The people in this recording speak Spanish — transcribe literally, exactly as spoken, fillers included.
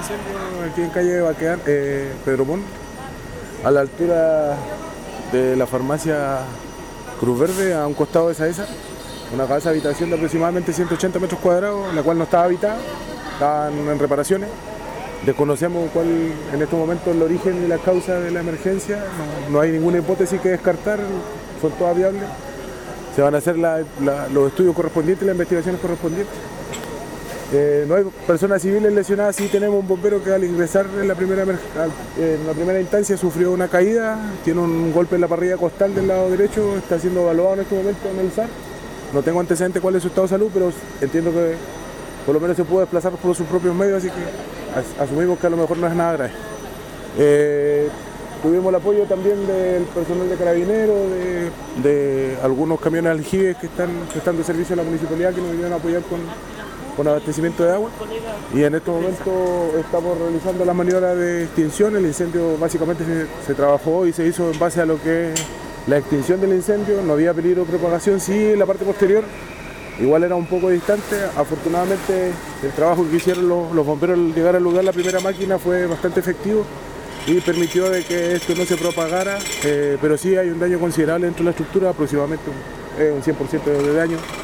incendio aquí en calle Baqueán, eh, Pedro Pon, a la altura de la farmacia Cruz Verde, a un costado de Saesa, una casa de habitación de aproximadamente ciento ochenta metros cuadrados, la cual no estaba habitada, estaban en reparaciones. Desconocemos cuál en estos momentos el origen y la causa de la emergencia, no, no hay ninguna hipótesis que descartar, son todas viables. Se van a hacer la, la, los estudios correspondientes, las investigaciones correspondientes. Eh, no hay personas civiles lesionadas, sí tenemos un bombero que al ingresar en la, primera, en la primera instancia sufrió una caída, tiene un golpe en la parrilla costal del lado derecho, está siendo evaluado en este momento en el S A R. No tengo antecedentes cuál es su estado de salud, pero entiendo que por lo menos se pudo desplazar por sus propios medios, así que asumimos que a lo mejor no es nada grave. Eh, tuvimos el apoyo también del personal de carabineros, de, de algunos camiones aljibes que están prestando servicio a la municipalidad que nos vinieron a apoyar con, con abastecimiento de agua. Y en este momento estamos realizando las maniobras de extinción. El incendio básicamente se, se trabajó y se hizo en base a lo que es la extinción del incendio. No había peligro de propagación, sí, en la parte posterior. Igual era un poco distante. Afortunadamente el trabajo que hicieron los, los bomberos al llegar al lugar, la primera máquina, fue bastante efectivo y permitió de que esto no se propagara, eh, pero sí hay un daño considerable dentro de la estructura, aproximadamente un, eh, un cien por ciento de daño.